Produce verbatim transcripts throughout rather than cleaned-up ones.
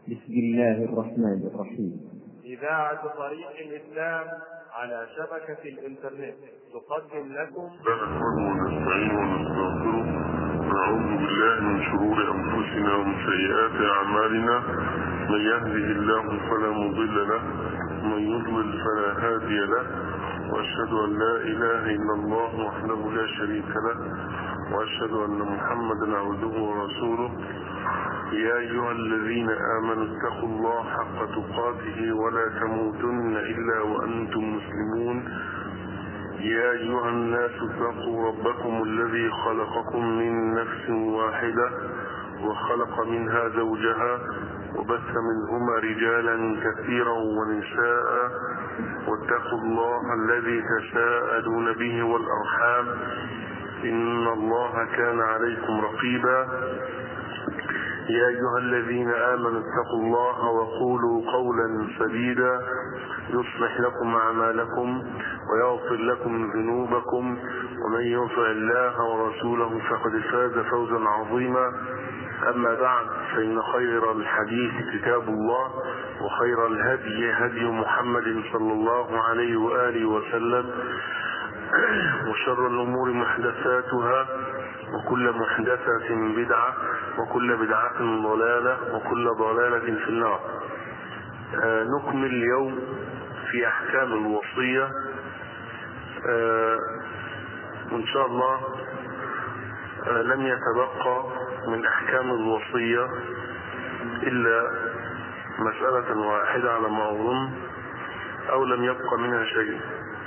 بسم الله الرحمن الرحيم. إذاعة طريق الإسلام على شبكة الإنترنت تقدم لكم نحمده ونستعينه ونستغفره ونعوذ بالله من شرور أنفسنا ومن سيئات أعمالنا. من يهده الله فلا مضل له ومن يضلل فلا هادي له، وأشهد أن لا إله إلا الله وحده لا شريك له، وأشهد أن محمدا عبده ورسوله. يا أيها الذين آمنوا اتقوا الله حق تقاته ولا تموتن إلا وأنتم مسلمون. يا أيها الناس اتقوا ربكم الذي خلقكم من نفس واحدة وخلق منها زوجها وبث منهما رجالا كثيرا ونساء، واتقوا الله الذي تساءلون به والأرحام إن الله كان عليكم رقيبا. يا أيها الذين آمنوا اتقوا الله وقولوا قولا سديدا يصلح لكم أعمالكم ويغفر لكم ذنوبكم، ومن يطع الله ورسوله فقد فاز فوزا عظيما. أما بعد، فإن خير الحديث كتاب الله، وخير الهدي هدي محمد صلى الله عليه وآله وسلم، وشر الأمور محدثاتها، وكل محدثة بدعة، وكل بدعة ضلالة، وكل ضلالة في النار. آه نكمل اليوم في أحكام الوصية، آه وإن شاء الله آه لم يتبقى من أحكام الوصية إلا مسألة واحدة على ما أظن، أو لم يبقى منها شيء.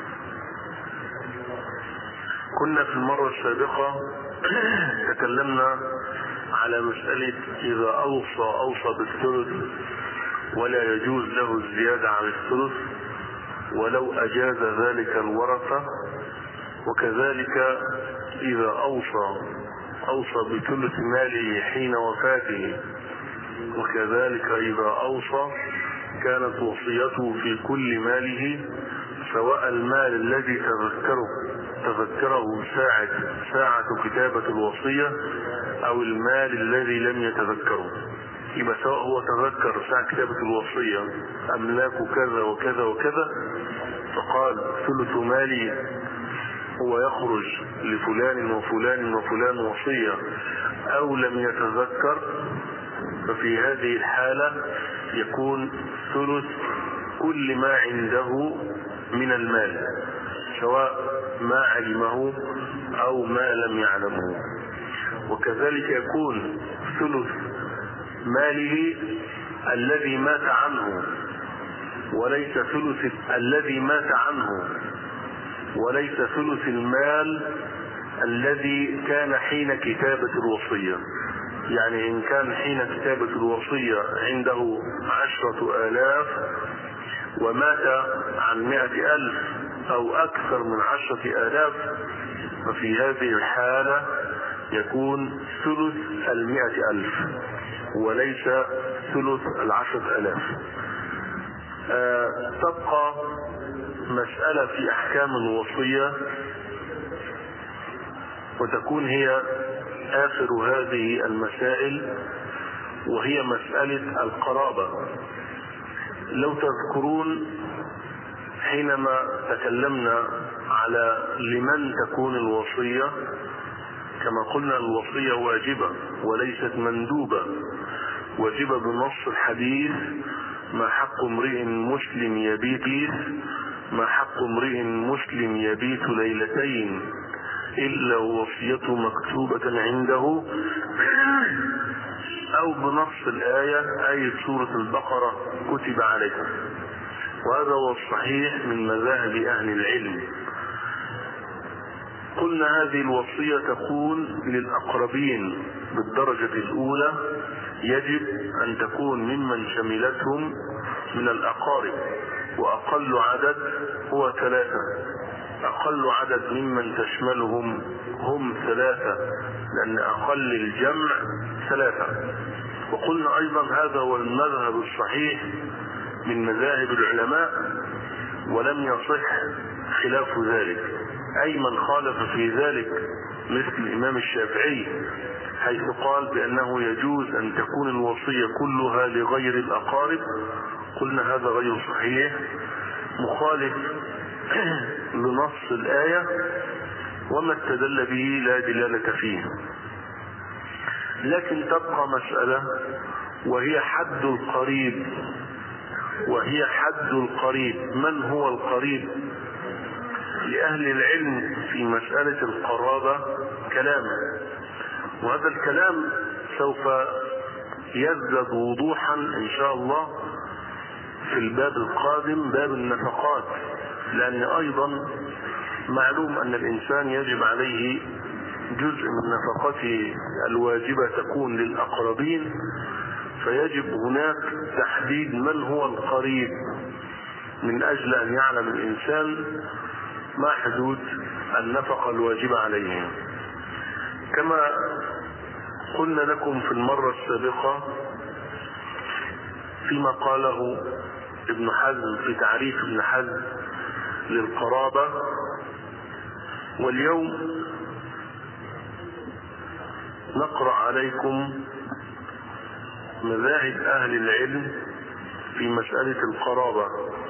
كنا في المرة السابقة تكلمنا على مسألة إذا أوصى أوصى بالثلث ولا يجوز له الزيادة عن الثلث ولو أجاز ذلك الورثة، وكذلك إذا أوصى أوصى بثلث ماله حين وفاته، وكذلك إذا أوصى كانت وصيته في كل ماله، سواء المال الذي تذكره تذكره ساعة ساعة كتابة الوصية أو المال الذي لم يتذكره. يبقى سواء هو تذكر ساعة كتابة الوصية أملاك كذا وكذا وكذا، فقال ثلث مالي هو يخرج لفلان وفلان وفلان وصية، أو لم يتذكر، ففي هذه الحالة يكون ثلث كل ما عنده من المال، سواء ما علمه أو ما لم يعلمه. وكذلك يكون ثلث ماله الذي مات عنه، وليس ثلث الذي مات عنه وليس ثلث المال الذي كان حين كتابة الوصية. يعني إن كان حين كتابة الوصية عنده عشرة آلاف ومات عن مائة ألف أو أكثر من عشرة آلاف، ففي هذه الحالة يكون ثلث المائة ألف وليس ثلث العشرة آلاف. آه تبقى مسألة في أحكام الوصية، وتكون هي آخر هذه المسائل، وهي مسألة القرابة. لو تذكرون حينما تكلمنا على لمن تكون الوصية، كما قلنا الوصية واجبة وليست مندوبة، واجبة بنص الحديث: ما حق امرئ مسلم يبيت ما حق امرئ مسلم يبيت ليلتين إلا وصيته مكتوبة عنده، أو بنص الآية آية سورة البقرة كتب عليكم. وهذا هو الصحيح من مذاهب أهل العلم. قلنا هذه الوصية تكون للأقربين بالدرجة الأولى، يجب أن تكون ممن شملتهم من الأقارب، وأقل عدد هو ثلاثة. أقل عدد ممن تشملهم هم ثلاثة، لأن أقل الجمع ثلاثة. وقلنا أيضا هذا هو المذهب الصحيح من مذاهب العلماء، ولم يصح خلاف ذلك. أي من خالف في ذلك مثل الإمام الشافعي حيث قال بأنه يجوز أن تكون الوصية كلها لغير الأقارب، قلنا هذا غير صحيح، مخالف لنص الآية وما استدل به لا دلالة فيه. لكن تبقى مسألة وهي حد القريب، وهي حد القريب. من هو القريب؟ لأهل العلم في مسألة القرابة كلام، وهذا الكلام سوف يزداد وضوحا إن شاء الله في الباب القادم، باب النفقات، لأن أيضا معلوم أن الإنسان يجب عليه جزء من نفقته الواجبة تكون للأقربين، فيجب هناك تحديد من هو القريب من أجل أن يعلم الإنسان ما حدود النفقة الواجبة عليه. كما قلنا لكم في المرة السابقة فيما قاله ابن حزم في تعريف ابن حزم للقرابة، واليوم نقرأ عليكم مذاهب أهل العلم في مسألة القرابة.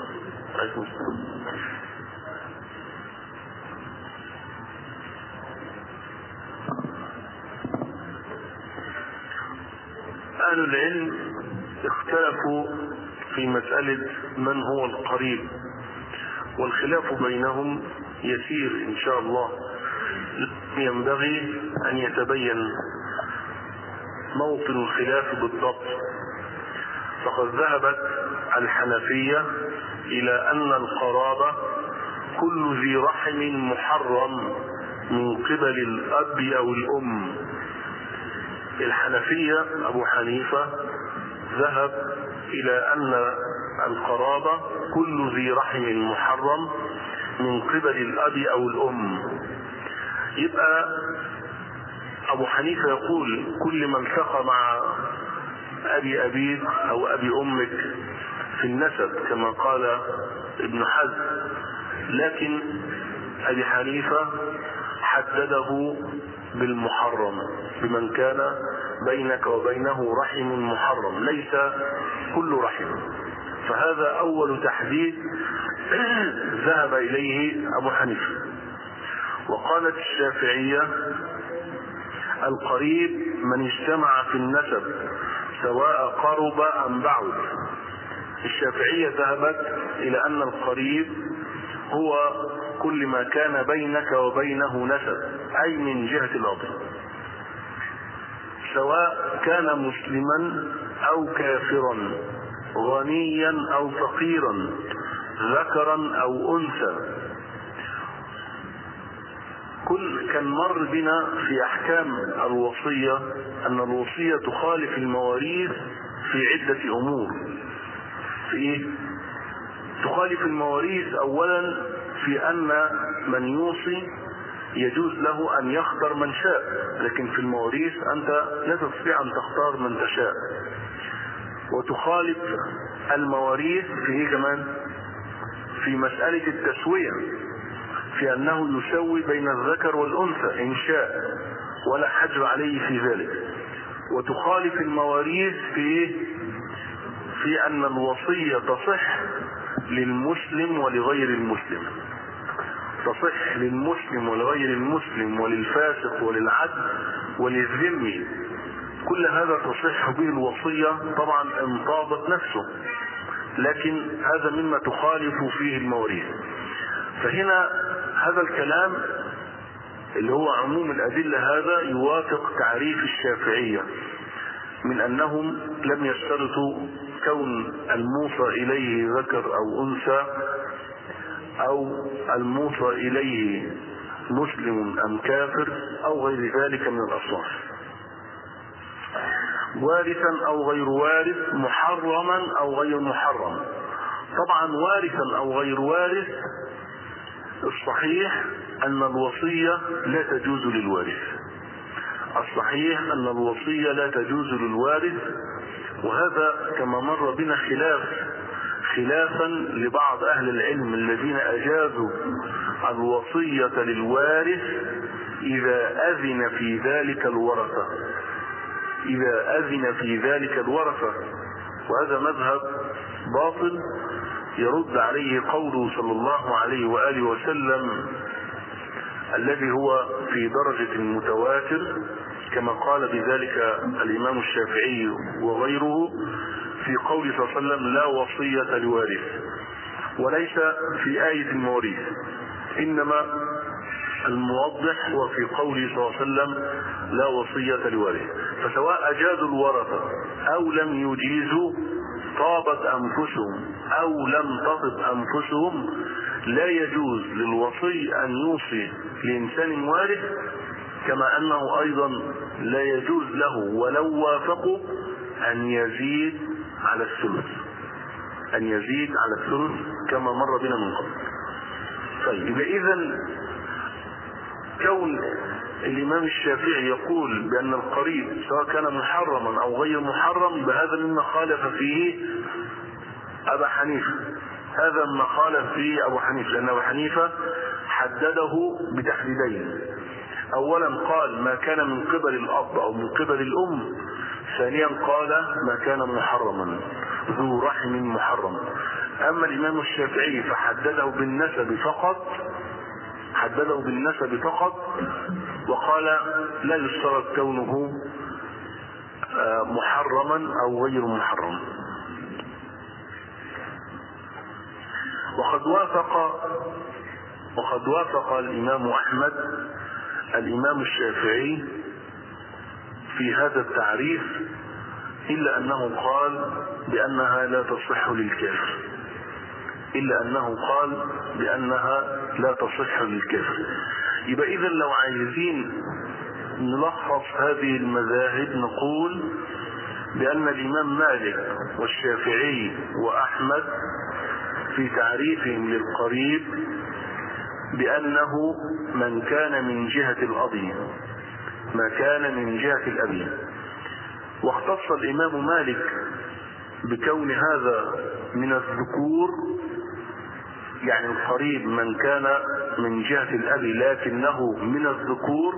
أهل العلم اختلفوا في مسألة من هو القريب، والخلاف بينهم يسير إن شاء الله، ينبغي أن يتبين موطن الخلاف بالضبط. فقد ذهبت الحنفية إلى أن القرابة كل ذي رحم محرم من قبل الأب أو الأم. الحنفية أبو حنيفة ذهب إلى أن القرابة كل ذي رحم محرم من قبل الأب أو الأم. يبقى أبو حنيفة يقول كل من التقى مع أبي أبيك أو أبي أمك في النسب كما قال ابن حزم، لكن أبي حنيفة حدده بالمحرم، بمن كان بينك وبينه رحم محرم، ليس كل رحم. فهذا أول تحديد ذهب إليه أبو حنيفة. وقالت الشافعية القريب من اجتمع في النسب سواء قرب أم بعد. الشافعية ذهبت إلى أن القريب هو كل ما كان بينك وبينه نسب، أي من جهة الأب، سواء كان مسلما أو كافرا، غنيا أو فقيرا، ذكرا أو أنثى. كل كان مر بنا في أحكام الوصية أن الوصية تخالف المواريث في عدة أمور. في إيه؟ تخالف المواريث أولا في أن من يوصي يجوز له أن يختار من شاء، لكن في المواريث أنت لا تستطيع أن تختار من تشاء. وتخالف المواريث في إيه كمان؟ في مسألة التسوية، في أنه يسوي بين الذكر والأنثى إن شاء ولا حجر عليه في ذلك. وتخالف المواريث في في أن الوصية تصح للمسلم ولغير المسلم، تصح للمسلم ولغير المسلم وللفاسق وللعبد وللذمي، كل هذا تصح به الوصية طبعا إن طابت نفسه، لكن هذا مما تخالف فيه المواريث. فهنا هذا الكلام اللي هو عموم الأدلة هذا يوافق تعريف الشافعية من أنهم لم يشترطوا كون الموصى إليه ذكر أو أنثى أو الموصى إليه مسلم أم كافر أو غير ذلك من الأصناف، وارثا أو غير وارث، محرما أو غير محرم. طبعا وارثا أو غير وارث الصحيح أن الوصية لا تجوز للوارث، الصحيح أن الوصية لا تجوز للوارث. وهذا كما مر بنا خلاف خلافا لبعض أهل العلم الذين أجازوا الوصية للوارث إذا أذن في ذلك الورثة، إذا أذن في ذلك الورثة. وهذا مذهب باطل يرد عليه قوله صلى الله عليه وآله وسلم الذي هو في درجة المتواتر، كما قال بذلك الإمام الشافعي وغيره في قوله صلى الله عليه وسلم: لا وصية لوارث. وليس في آية المواريث، إنما الموضح هو في قوله صلى الله عليه وسلم: لا وصية لوارث. فسواء أجازوا الورثة أو لم يجيزوا، طابت أنفسهم أو لم تطب أنفسهم، لا يجوز للوصي أن يوصي لإنسان وارث، كما أنه أيضا لا يجوز له ولو وافقوا أن يزيد على الثلث، أن يزيد على الثلث كما مر بنا من قبل. طيب، إذن كون الإمام الشافعي يقول بأن القريب سواء كان محرما أو غير محرم، بهذا مما خالف فيه أبا حنيفة، هذا ما خالف فيه أبو حنيفة، لأن أبو حنيفة حدده بتحديدين: أولا قال ما كان من قبل الأب أو من قبل الأم، ثانيا قال ما كان محرما ذو رحم محرم. أما الإمام الشافعي فحدده بالنسب فقط، حدده بالنسب فقط، وقال لا يشترط كونه محرما أو غير محرم. وقد وافق وقد وافق الإمام أحمد الإمام الشافعي في هذا التعريف، إلا أنه قال بأنها لا تصح للكافر، إلا أنه قال بأنها لا تصح للكافر. يبقى إذن لو عايزين نلخص هذه المذاهب نقول بأن الإمام مالك والشافعي وأحمد في تعريفهم للقريب بأنه من كان من جهة الأب، ما كان من جهة الأب. واختص الإمام مالك بكون هذا من الذكور، يعني القريب من كان من جهة الأب لكنه من الذكور.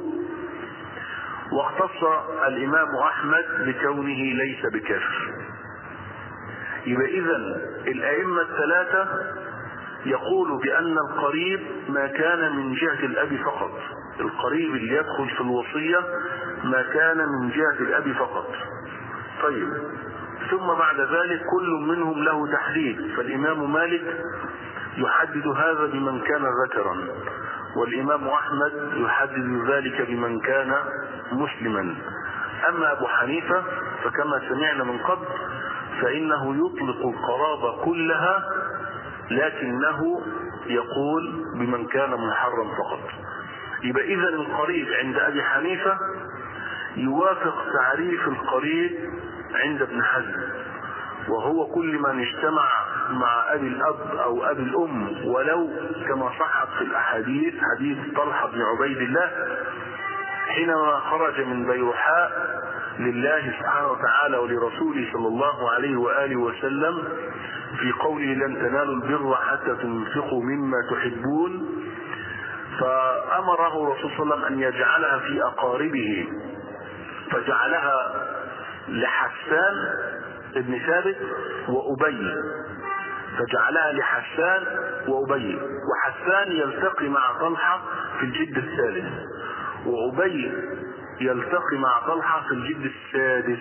واختص الإمام أحمد بكونه ليس بكافر. يبقى إذن الأئمة الثلاثة يقول بأن القريب ما كان من جهة الأب فقط، القريب اللي يدخل في الوصية ما كان من جهة الأب فقط. طيب، ثم بعد ذلك كل منهم له تحديد، فالإمام مالك يحدد هذا بمن كان ذكرا، والإمام أحمد يحدد ذلك بمن كان مسلما. أما أبو حنيفة فكما سمعنا من قبل فإنه يطلق القرابة كلها، لكنه يقول بمن كان محرم فقط. يبقى إذن القريب عند أبي حنيفة يوافق تعريف القريب عند ابن حزم، وهو كل من اجتمع مع أبي الأب أو أبي الأم، ولو كما صحت في الأحاديث حديث طلحة بن عبيد الله حينما خرج من بيرحاء لله سبحانه وتعالى ولرسوله صلى الله عليه وآله وسلم في قوله لن تنالوا البر حتى تنفقوا مما تحبون، فأمره الرسول صلى الله عليه وسلم أن يجعلها في أقاربه، فجعلها لحسان ابن ثابت وأبي، فجعلها لحسان وأبي، وحسان يلتقي مع طلحة في الجد الثالث، وأبي يلتقي مع طلحة في الجد السادس،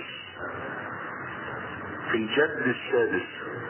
في الجد السادس.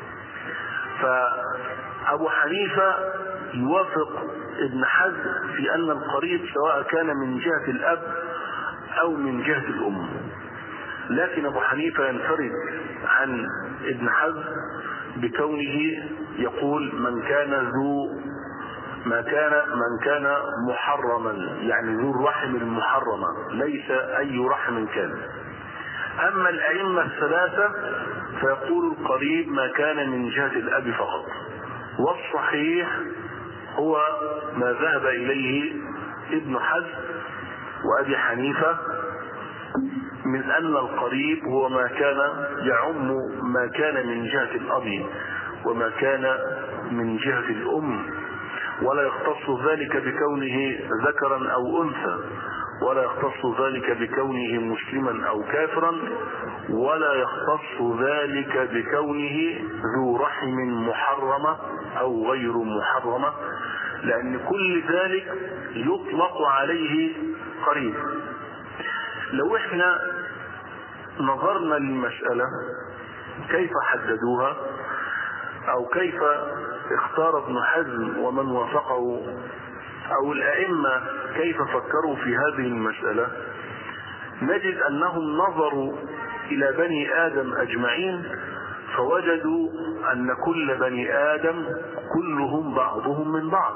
فأبو حنيفة يوافق ابن حزم في أن القريب سواء كان من جهة الأب أو من جهة الأم، لكن أبو حنيفة ينفرد عن ابن حزم بكونه يقول من كان ذو ما كان من كان محرما، يعني ذو الرحم المحرمة، ليس أي رحم كان. أما الأئمة الثلاثة فيقول القريب ما كان من جهة الأب فقط، والصحيح هو ما ذهب إليه ابن حزم وأبي حنيفة من أن القريب هو ما كان يعم ما كان من جهة الأب وما كان من جهة الأم. ولا يختص ذلك بكونه ذكرا أو أنثى، ولا يختص ذلك بكونه مسلما أو كافرا، ولا يختص ذلك بكونه ذو رحم محرمة أو غير محرمة، لأن كل ذلك يطلق عليه قريب. لو احنا نظرنا للمسألة كيف حددوها أو كيف اختار ابن حزم ومن وافقه أو الأئمة كيف فكروا في هذه المسألة، نجد أنهم نظروا إلى بني آدم أجمعين فوجدوا أن كل بني آدم كلهم بعضهم من بعض.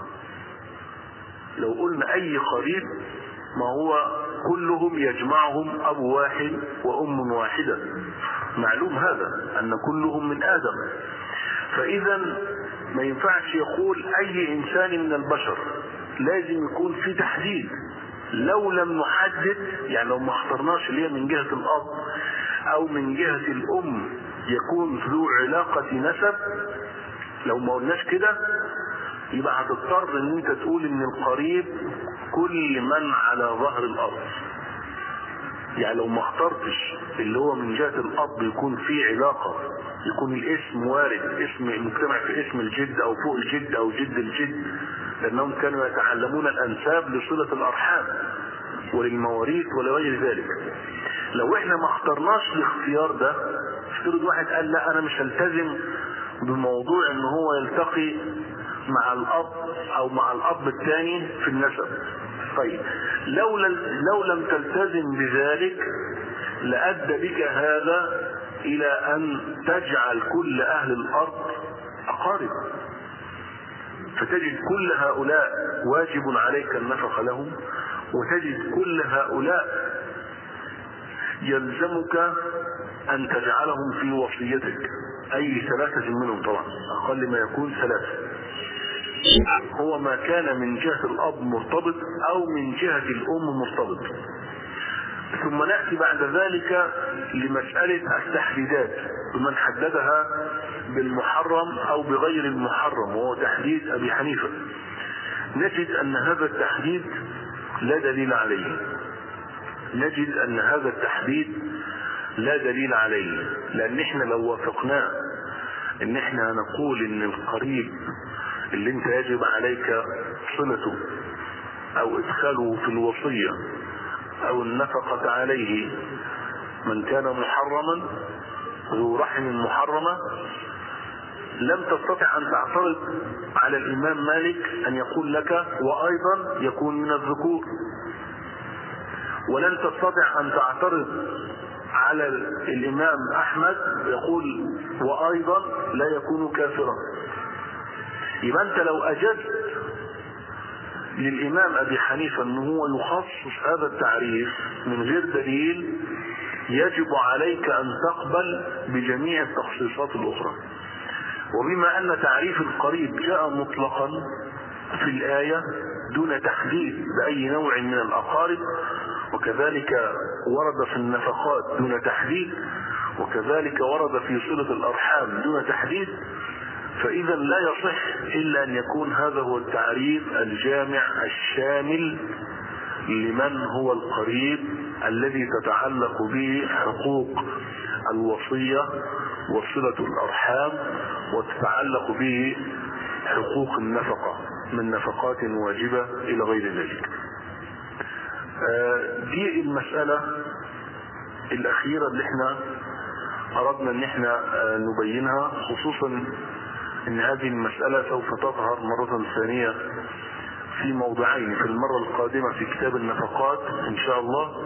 لو قلنا أي قريب ما هو كلهم يجمعهم أبو واحد وأم واحدة، معلوم هذا أن كلهم من آدم. فإذا ما ينفعش يقول أي إنسان من البشر، لازم يكون في تحديد. لو لم نحدد، يعني لو ما اخترناش اللي هي من جهة الأب أو من جهة الأم يكون ذو علاقة نسب، لو ما قلناش كده يبقى هتضطر ان انت تقول ان القريب كل من على ظهر الأرض. يعني لو ما اخترتش اللي هو من جهة الأب يكون في علاقة، يكون الاسم وارد، اسم مجتمع في اسم الجد او فوق الجد او جد الجد، لانهم كانوا يتعلمون الانساب لصلة الارحام وللمواريث ولغير ذلك. لو احنا ما اخترناش الاختيار ده، افترض واحد قال لا انا مش هلتزم بموضوع ان هو يلتقي مع الاب او مع الاب الثاني في النسب. طيب لو لو لم تلتزم بذلك لأدى بك هذا الى ان تجعل كل اهل الارض اقارب، فتجد كل هؤلاء واجب عليك النفقة لهم، وتجد كل هؤلاء يلزمك ان تجعلهم في وصيتك، اي ثلاثة منهم طبعا، اقل ما يكون ثلاثة، هو ما كان من جهة الاب مرتبط او من جهة الام مرتبط. ثم نأتي بعد ذلك لمسألة التحديدات، ومن حددها بالمحرم او بغير المحرم، وهو تحديد ابي حنيفة. نجد ان هذا التحديد لا دليل عليه، نجد ان هذا التحديد لا دليل عليه، لان احنا لو وافقناه ان احنا نقول ان القريب اللي انت يجب عليك صلته او ادخاله في الوصية او النفقة عليه من كان محرما ذو رحم محرمة، لم تستطع ان تعترض على الامام مالك ان يقول لك وايضا يكون من الذكور، ولن تستطع ان تعترض على الامام احمد يقول وايضا لا يكون كافرا. يبقى انت لو اجدت للامام ابي حنيفة ان هو يخصص هذا التعريف من غير دليل، يجب عليك ان تقبل بجميع التخصيصات الاخرى. وبما ان تعريف القريب جاء مطلقا في الآية دون تحديد بأي نوع من الأقارب، وكذلك ورد في النفقات دون تحديد، وكذلك ورد في صلة الأرحام دون تحديد، فإذا لا يصح إلا أن يكون هذا هو التعريف الجامع الشامل لمن هو القريب الذي تتعلق به حقوق الوصية وصلة الأرحام، وتتعلق به حقوق النفقة من نفقات واجبة إلى غير ذلك. دي المسألة الأخيرة اللي احنا أردنا ان احنا نبينها، خصوصا ان هذه المسألة سوف تظهر مرة ثانية في موضعين، في المرة القادمة في كتاب النفقات ان شاء الله،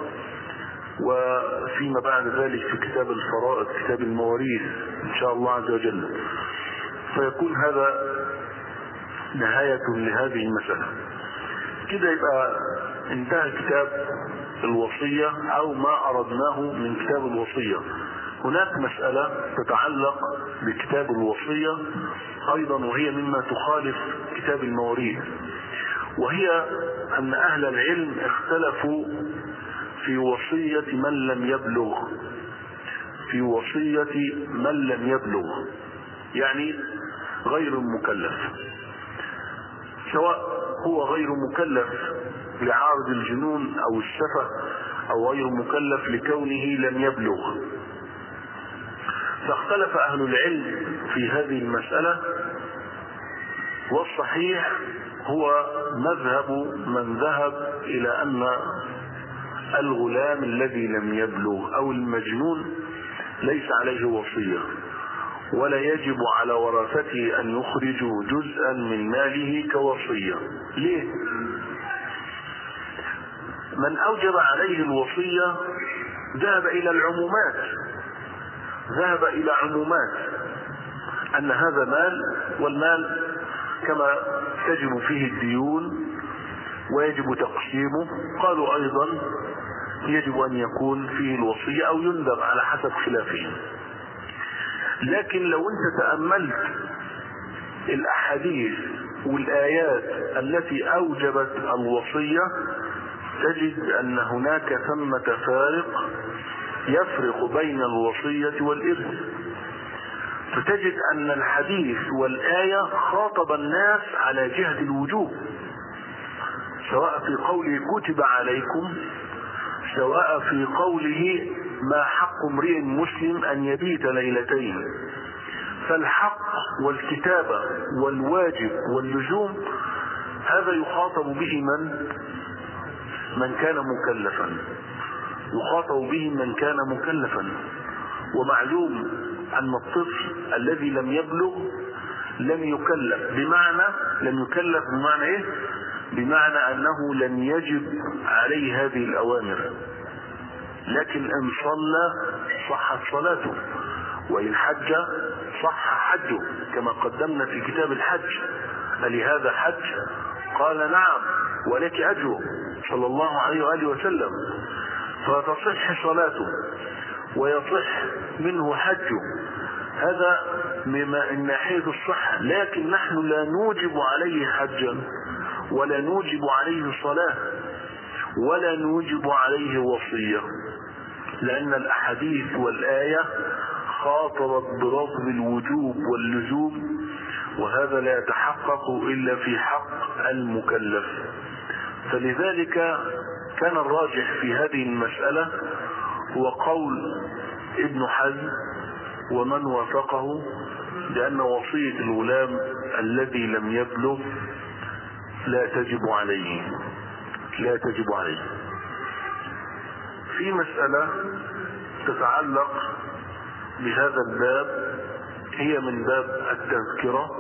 وفيما بعد ذلك في كتاب الفرائض، كتاب المواريث ان شاء الله عز وجل. فيكون هذا نهاية لهذه المسألة. كده يبقى انتهى كتاب الوصية او ما اردناه من كتاب الوصية. هناك مسألة تتعلق بكتاب الوصية ايضا، وهي مما تخالف كتاب المواريث، وهي ان اهل العلم اختلفوا في وصية من لم يبلغ، في وصية من لم يبلغ يعني غير المكلف. سواء هو غير مكلف لعارض الجنون أو السفه، أو غير مكلف لكونه لم يبلغ. فاختلف أهل العلم في هذه المسألة، والصحيح هو مذهب من ذهب إلى أن الغلام الذي لم يبلغ أو المجنون ليس عليه وصية، ولا يجب على ورثته أن يخرجوا جزءا من ماله كوصية. ليه؟ من أوجب عليه الوصية ذهب إلى العمومات، ذهب إلى عمومات أن هذا مال، والمال كما تجب فيه الديون ويجب تقسيمه، قالوا أيضا يجب أن يكون فيه الوصية أو يندب على حسب خلافهم. لكن لو أنت تأملت الأحاديث والآيات التي أوجبت الوصية تجد أن هناك ثمة فارق يفرق بين الوصية والإرث. فتجد أن الحديث والآية خاطب الناس على جهة الوجوب، سواء في قوله كتب عليكم، سواء في قوله ما حق امرئ مسلم أن يبيت ليلتين. فالحق والكتابة والواجب واللزوم هذا يخاطب به من من كان مكلفا، يخاطب به من كان مكلفا. ومعلوم أن الطفل الذي لم يبلغ لم يكلف، بمعنى لم يكلف بمعنى إيه؟ بمعنى أنه لم يجب عليه هذه الأوامر، لكن إن صلى صحت صلاته، وإن حج صح حجه، كما قدمنا في كتاب الحج. ألهذا حج؟ قال نعم ولك أجره صلى الله عليه وآله وسلم. فتصح صلاته ويصح منه حجه، هذا من ناحية الصحة. لكن نحن لا نوجب عليه حجا، ولا نوجب عليه صلاة، ولا نوجب عليه وصية، لأن الأحاديث والآية خاطبت برفض الوجوب واللزوم، وهذا لا يتحقق إلا في حق المكلف. فلذلك كان الراجح في هذه المسألة هو قول ابن حزم ومن وافقه، لأن وصية الغلام الذي لم يبلغ لا تجب عليه، لا تجب عليه. في مسألة تتعلق بهذا الباب، هي من باب التذكرة،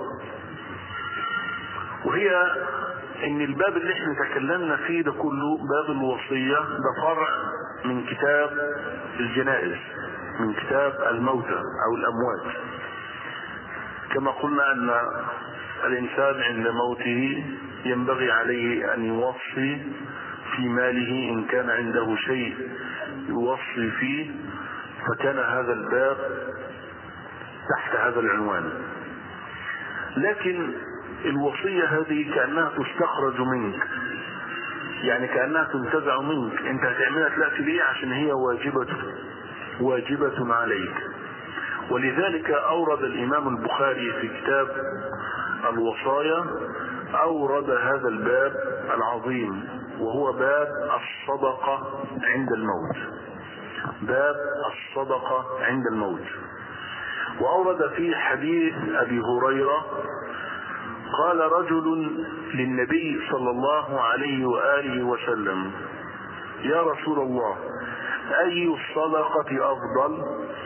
وهي ان الباب اللي احنا تكلمنا فيه ده كله باب الوصية، ده فرع من كتاب الجنائز، من كتاب الموتى او الاموات. كما قلنا ان الانسان عند موته ينبغي عليه ان يوصي في ماله ان كان عنده شيء يوصي فيه، فكان هذا الباب تحت هذا العنوان. لكن الوصية هذه كأنها تستخرج منك، يعني كأنها تنتزع منك. انت هتعملها تلاقي ليه؟ عشان هي واجبة واجبة عليك. ولذلك أورد الإمام البخاري في كتاب الوصايا أورد هذا الباب العظيم، وهو باب الصدقة عند الموت، باب الصدقة عند الموت. وأورد فيه حديث أبي هريرة قال رجل للنبي صلى الله عليه وآله وسلم: يا رسول الله، أي الصدقة أفضل؟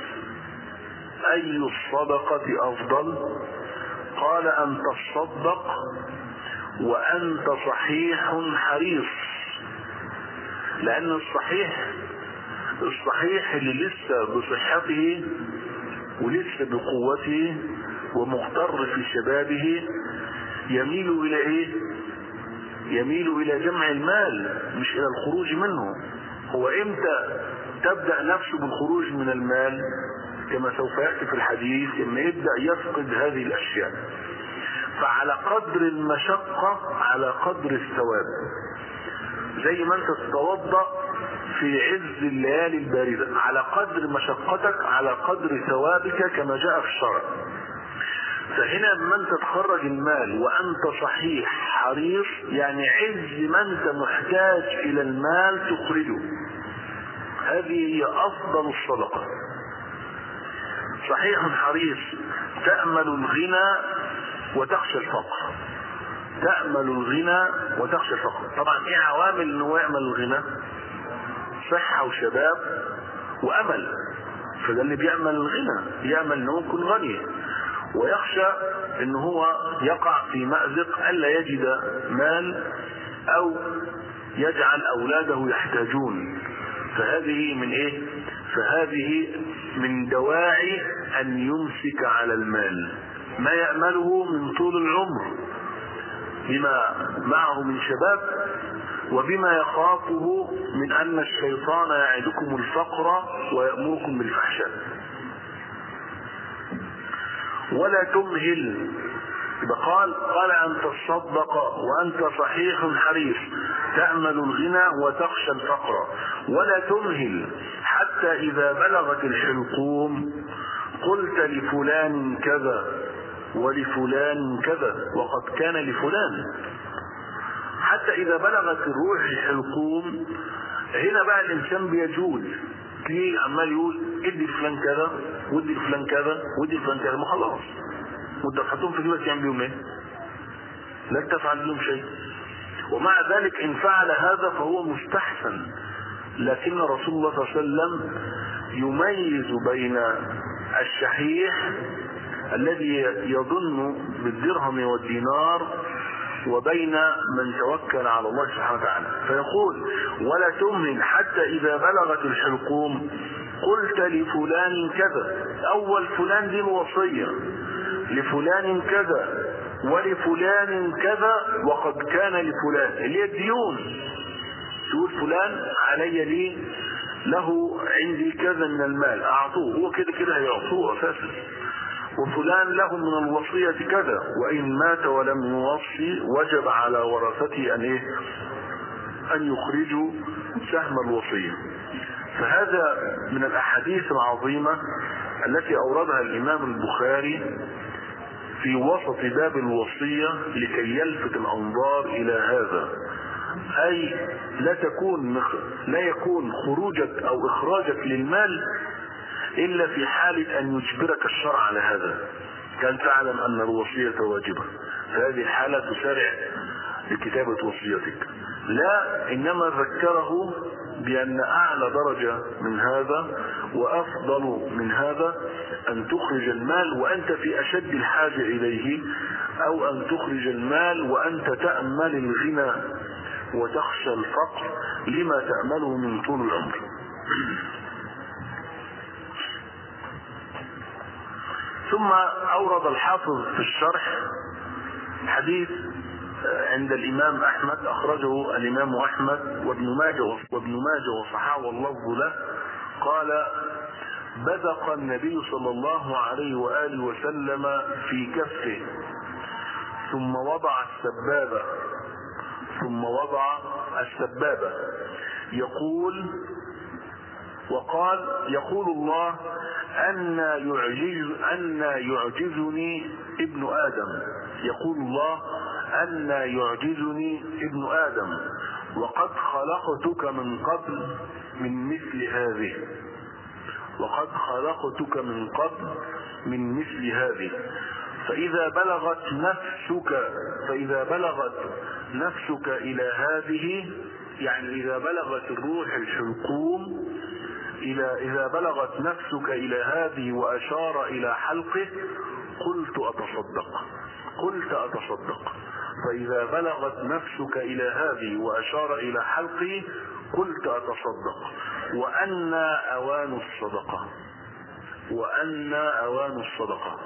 أي الصدقة أفضل؟ قال: أن تصدق وأنت صحيح حريص. لأن الصحيح الصحيح اللي لسه بصحته ولسه بقوته ومغتر في شبابه يميل إلى إيه؟ يميل إلى جمع المال مش إلى الخروج منه. هو إمتى تبدأ نفسه بالخروج من المال؟ كما سوف يأتي في الحديث، إما يبدأ يفقد هذه الأشياء. فعلى قدر المشقة على قدر الثواب. زي ما أنت تتوضأ في عز الليالي الباردة، على قدر مشقتك على قدر ثوابك كما جاء في الشرع. فهنا لما انت تخرج المال وانت صحيح حريص، يعني عز ما انت محتاج الى المال تخرجه، هذه هي افضل الصدقة. صحيح حريص تأمل الغنى وتخشى الفقر، تأمل الغنى وتخشى الفقر. طبعا ايه عوامل انه يأمل الغنى؟ صحة وشباب وامل. فده اللي بيعمل الغنى، يعمل انه يكون غني، ويخشى انه هو يقع في مأزق الا يجد مال او يجعل اولاده يحتاجون. فهذه من ايه؟ فهذه من دواعي ان يمسك على المال ما يأمله من طول العمر بما معه من شباب، وبما يخافه من ان الشيطان يعدكم الفقر ويأمركم بالفحشاء. ولا تمهل، قال قال ان تصدق وانت صحيح حريص تأمل الغنى وتخشى الفقر. ولا تمهل حتى اذا بلغت الحلقوم قلت لفلان كذا ولفلان كذا وقد كان لفلان. حتى اذا بلغت الروح الحلقوم، هنا بقى الانسان بيجود، تلاقيه عمال يقول ادي لفلان كذا وادي لفلان كذا وادي لفلان كذا، ما خلاص ودفعتهم في جيبك يعمل بيهم ايه؟ لا تفعل لهم شيء. ومع ذلك ان فعل هذا فهو مستحسن، لكن رسول الله صلى الله عليه وسلم يميز بين الشحيح الذي يظن بالدرهم والدينار وبين من توكل على الله سبحانه وتعالى، فيقول ولا تمهل حتى اذا بلغت الحلقوم قلت لفلان كذا. اول فلان دي الوصية، لفلان كذا ولفلان كذا وقد كان لفلان، اللي هي الديون. تقول فلان علي لي له عندي كذا من المال اعطوه، هو كده كده هيعطوه اساسا. وفلان له من الوصية كذا، وإن مات ولم يوصي وجب على ورثته أن إيه؟ أن يخرجوا سهم الوصية. فهذا من الأحاديث العظيمة التي أوردها الإمام البخاري في وسط باب الوصية لكي يلفت الأنظار إلى هذا، أي لا تكون لا يكون خروجك أو إخراجك للمال إلا في حالة أن يجبرك الشرع على هذا، كان تعلم أن الوصية واجبة، فهذه الحالة تسارع لكتابة وصيتك. لا، إنما ذكره بأن أعلى درجة من هذا وأفضل من هذا أن تخرج المال وأنت في أشد الحاجة إليه، أو أن تخرج المال وأنت تأمل الغنى وتخشى الفقر لما تأمله من طول العمر. ثم أورد الحافظ في الشرح حديث عند الإمام أحمد، أخرجه الإمام أحمد وابن ماجه وابن ماجه وصححه واللفظ له، قال بزق النبي صلى الله عليه وآله وسلم في كفه ثم وضع السبابة ثم وضع السبابة يقول وقال يقول الله أن يعجز أن يعجزني ابن آدم يقول الله أن يعجزني ابن آدم وقد خلقتك من قبل من مثل هذه وقد خلقتك من قبل من مثل هذه فإذا بلغت نفسك فإذا بلغت نفسك إلى هذه، يعني إذا بلغت الروح الحلقوم إلى إذا بلغت نفسك إلى هذه وأشار إلى حلقه قلت أتصدق قلت أتصدق فإذا بلغت نفسك إلى هذه وأشار إلى حلقه قلت أتصدق وأن أوان الصدقة وأن أوان الصدقة.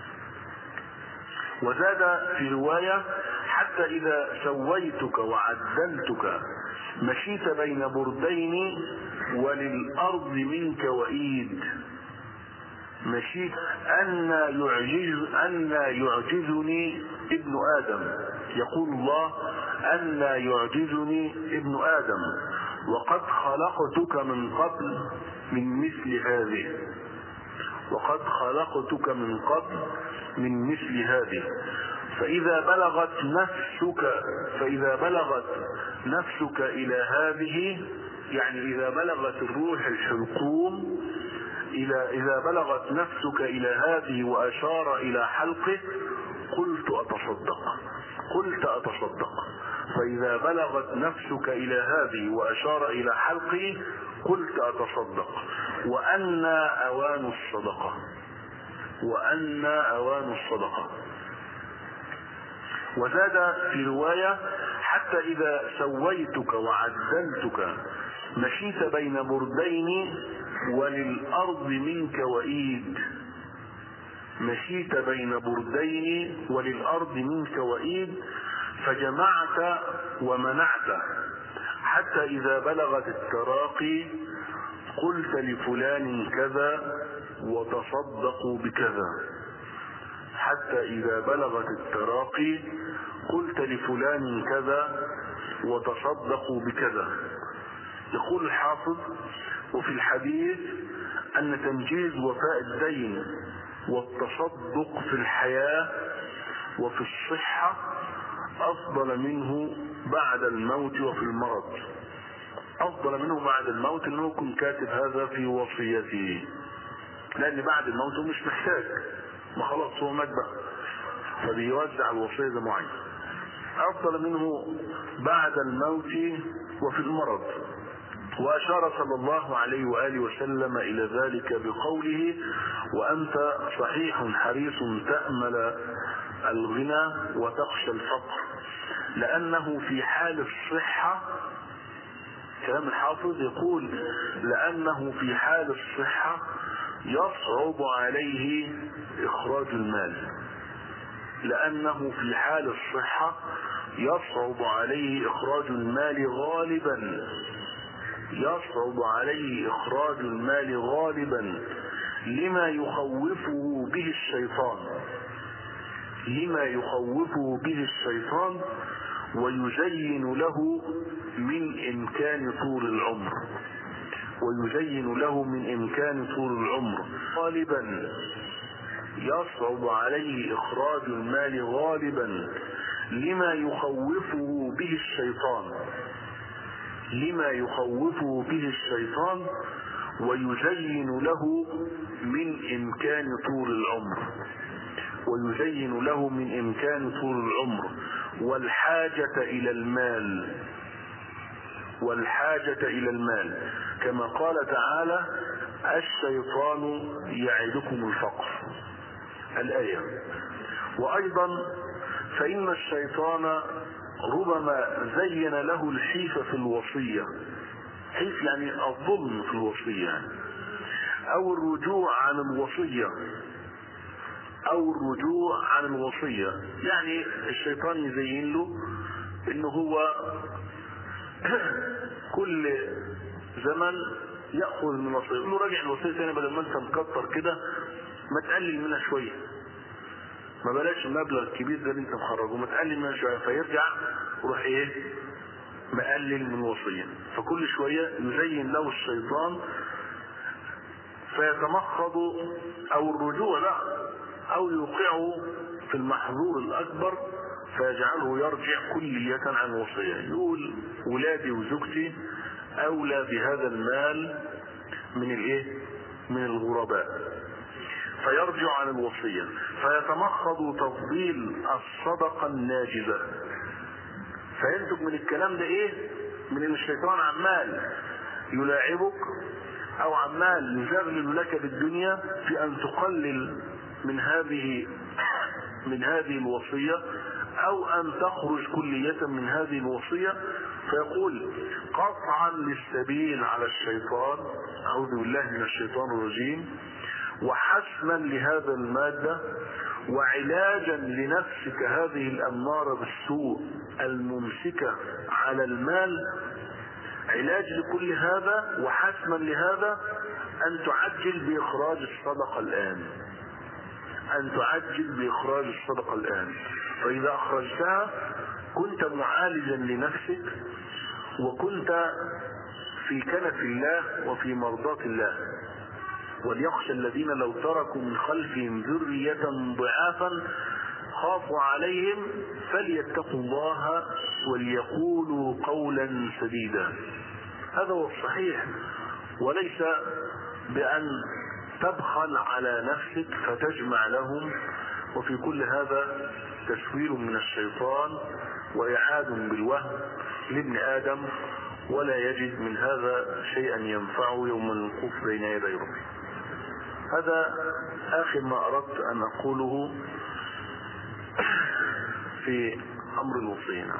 وزاد في رواية حتى إذا سويتك وعدلتك مشيت بين بردين وللأرض منك وإيد مشيت أن يعجز أن يعجزني ابن آدم يقول الله أن يعجزني ابن آدم وقد خلقتك من قبل من مثل هذه وقد خلقتك من قبل من مثل هذه. فإذا بلغت نفسك فإذا بلغت نفسك إلى هذه، يعني إذا بلغت الروح الحلقوم إلى إذا بلغت نفسك إلى هذه وأشار إلى حلقه قلت أتصدق قلت أتصدق فإذا بلغت نفسك إلى هذه وأشار إلى حلقه قلت أتصدق وأنى أوان الصدقة وأنى أوان الصدقة. وزاد في رواية حتى إذا سويتك وعدلتك مشيت بين بردين وللأرض منك وإيد مشيت بين بردين وللأرض منك وإيد فجمعت ومنعت حتى إذا بلغت التراقي قلت لفلان كذا وتصدقوا بكذا حتى إذا بلغت التراقي قلت لفلان كذا وتصدقوا بكذا. يقول الحافظ: وفي الحديث أن تنجيز وفاء الدين والتصدق في الحياة وفي الصحة أفضل منه بعد الموت وفي المرض. أفضل منه بعد الموت أنه يكون كاتب هذا في وصيته، لأن بعد الموت هو مش محتاج، ما خلاص هو مات بقى، فبيوزع الوصية ده معين. أفضل منه بعد الموت وفي المرض. وأشار صلى الله عليه وآله وسلم إلى ذلك بقوله: وأنت صحيح حريص تأمل الغنى وتخشى الفقر، لأنه في حال الصحة، كلام الحافظ يقول: لأنه في حال الصحة يصعب عليه إخراج المال لأنه في حال الصحة يصعب عليه إخراج المال غالبا يصعب عليه إخراج المال غالبا لما يخوفه به الشيطان لما يخوفه به الشيطان ويزين له من إمكان طول العمر ويزين له من إمكان طول العمر غالبا يصعب عليه إخراج المال غالبا لما يخوفه به الشيطان لما يخوفه به الشيطان ويزين له من إمكان طول العمر ويزين له من إمكان طول العمر والحاجة إلى المال والحاجة إلى المال كما قال تعالى: الشيطان يعدكم الفقر، الآية. وأيضا فإن الشيطان ربما زين له الحيف في الوصية، حيف يعني الظلم في الوصية يعني. أو الرجوع عن الوصية أو الرجوع عن الوصية يعني الشيطان يزين له إنه هو كل زمن يأخذ من الوصية، يقول له راجع الوصية ثاني بدل ما انت مكتر كده ما تقلل منها شوية، ما بلاش المبلغ الكبير ده اللي انت مخرجه، ما تقلل منها شوية، فيرجع وروح ايه مقلل من الوصية. فكل شوية يزين له الشيطان فيتمخض او الرجوع لا او يوقعه في المحظور الاكبر فيجعله يرجع كلية عن الوصية. يقول ولادي وزوجتي اولى بهذا المال من الايه من الغرباء، فيرجع عن الوصية فيتمخض تفضيل الصدقة الناجزة. فينتج من الكلام ده ايه؟ من ان الشيطان عمال يلاعبك او عمال يزغلل لك بالدنيا في ان تقلل من هذه من هذه الوصية او ان تخرج كلية من هذه الوصية. فيقول قطعا للسبيل على الشيطان، اعوذ بالله من الشيطان الرجيم، وحسما لهذا المادة، وعلاجا لنفسك هذه الأمارة بالسوء الممسكة على المال، علاج لكل هذا وحسما لهذا أن تعجل بإخراج الصدقة الآن أن تعجل بإخراج الصدقة الآن فإذا أخرجتها كنت معالجا لنفسك وكنت في كنف الله وفي مرضاة الله. وليخشى الذين لو تركوا من خلفهم ذرية ضعافا خافوا عليهم فليتقوا الله وليقولوا قولا سديدا. هذا هو الصحيح، وليس بأن تبخل على نفسك فتجمع لهم، وفي كل هذا تسوير من الشيطان وإعاد بالوهم لابن آدم، ولا يجد من هذا شيئا ينفعه يوم الوقوف بين يدي ربه. هذا آخر ما أردت أن أقوله في أمر الوصية.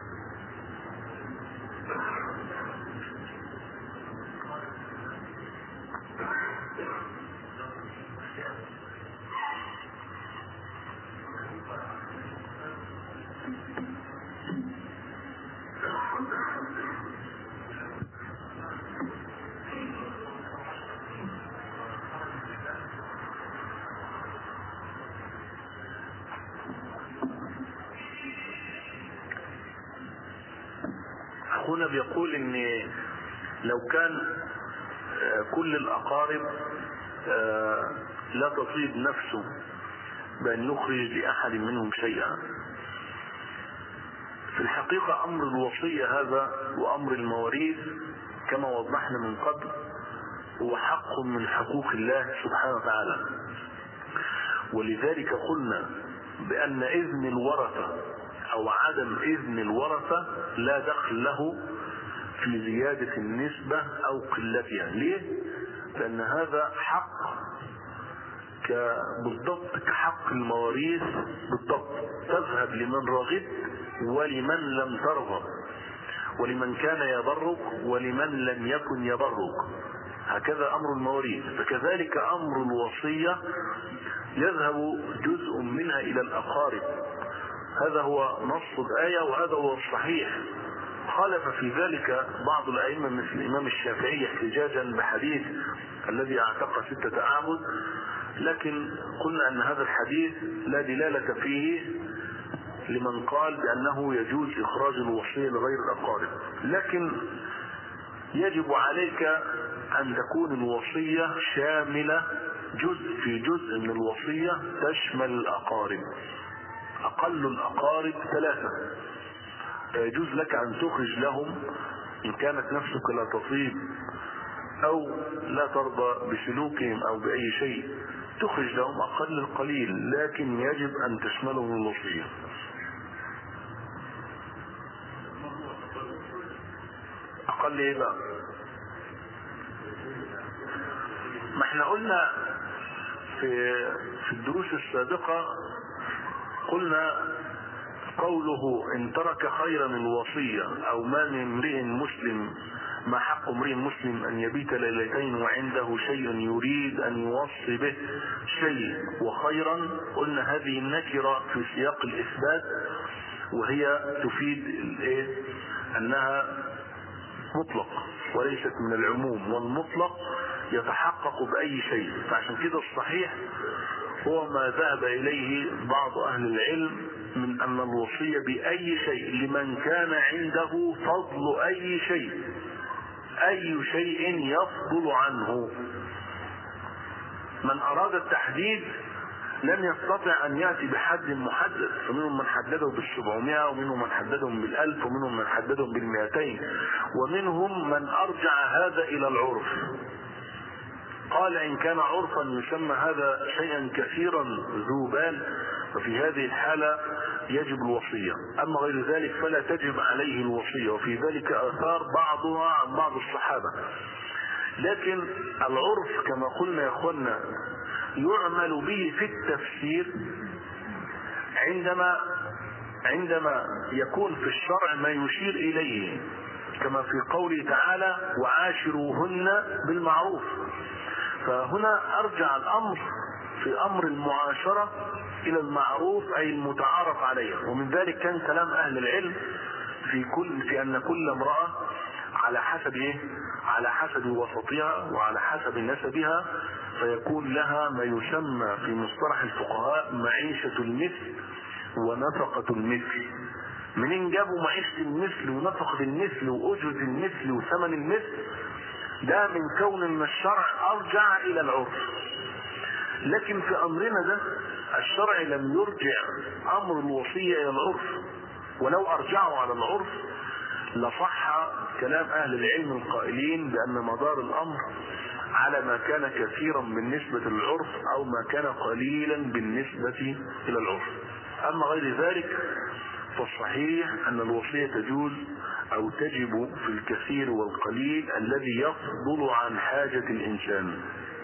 أخونا بيقول إن لو كان كل الأقارب لا تصيب نفسه بأن يخرج لأحد منهم شيئا. في الحقيقة أمر الوصية هذا وأمر المواريث كما وضحنا من قبل هو حق من حقوق الله سبحانه وتعالى، ولذلك قلنا بأن إذن الورثة أو عدم إذن الورثة لا دخل له في زيادة النسبة أو قلتها. ليه؟ لأن هذا حق بالضبط كحق المواريث بالضبط، تذهب لمن رغب ولمن لم ترغب، ولمن كان يبرك ولمن لم يكن يبرك. هكذا أمر المواريث. فكذلك أمر الوصية يذهب جزء منها إلى الأقارب. هذا هو نص الآية وهذا هو الصحيح. خالف في ذلك بعض الأئمة مثل الإمام الشافعي احتجاجا بحديث الذي اعتق ستة أعبد، لكن قلنا أن هذا الحديث لا دلالة فيه لمن قال بأنه يجوز إخراج الوصية لغير الأقارب. لكن يجب عليك أن تكون الوصية شاملة، جزء في جزء من الوصية تشمل الأقارب. أقل الأقارب ثلاثة، فيجوز لك أن تخرج لهم إن كانت نفسك لا تصيب أو لا ترضى بسلوكهم أو بأي شيء، تخرج لهم أقل القليل، لكن يجب أن تشملهم الوصية. أقل إيه بقى؟ ما احنا قلنا في في الدروس السابقة، قلنا قوله إن ترك خيرا الوصية أو ما من امرئ مسلم، ما حق امرئ مسلم أن يبيت ليلتين وعنده شيء يريد أن يوصي به شيء وخيرا. قلنا هذه النكرة في سياق الإثبات، وهي تفيد الايه؟ أنها مطلق وليست من العموم، والمطلق يتحقق بأي شيء. فعشان كده الصحيح هو ما ذهب إليه بعض أهل العلم من أن الوصية بأي شيء لمن كان عنده فضل أي شيء، أي شيء يفضل عنه. من أراد التحديد لم يستطع أن يأتي بحد محدد، فمنهم من حدده بالسبعمائة ومنهم من حددهم بالألف ومنهم من حددهم بالمئتين، ومنهم من أرجع هذا إلى العرف، قال إن كان عرفا يسمى هذا شيئا كثيرا ذو بال، وفي هذه الحالة يجب الوصية. أما غير ذلك فلا تجب عليه الوصية، وفي ذلك آثار بعضها عن بعض الصحابة. لكن العرف كما قلنا يا أخوانا يعمل به في التفسير عندما عندما يكون في الشرع ما يشير إليه، كما في قوله تعالى وعاشروهن بالمعروف. فهنا أرجع الأمر في أمر المعاشرة إلى المعروف أي المتعارف عليه. ومن ذلك كان كلام أهل العلم في كل في أن كل امرأة على حسب إيه؟ على حسب وسطها وعلى حسب نسبها، فيكون لها ما يسمى في مصطلح الفقهاء معيشة المثل ونفقة المثل. منين جابوا معيشة المثل ونفقة المثل وأجرة المثل وثمن المثل؟ ده من كون ان الشرع ارجع الى العرف. لكن في امرنا ده الشرع لم يرجع امر الوصية الى العرف، ولو ارجعوا على العرف لصح كلام اهل العلم القائلين بان مدار الامر على ما كان كثيرا بالنسبة للعرف او ما كان قليلا بالنسبة الى العرف. اما غير ذلك فالصحيح ان الوصية تجوز او تجب في الكثير والقليل الذي يفضل عن حاجة الانسان.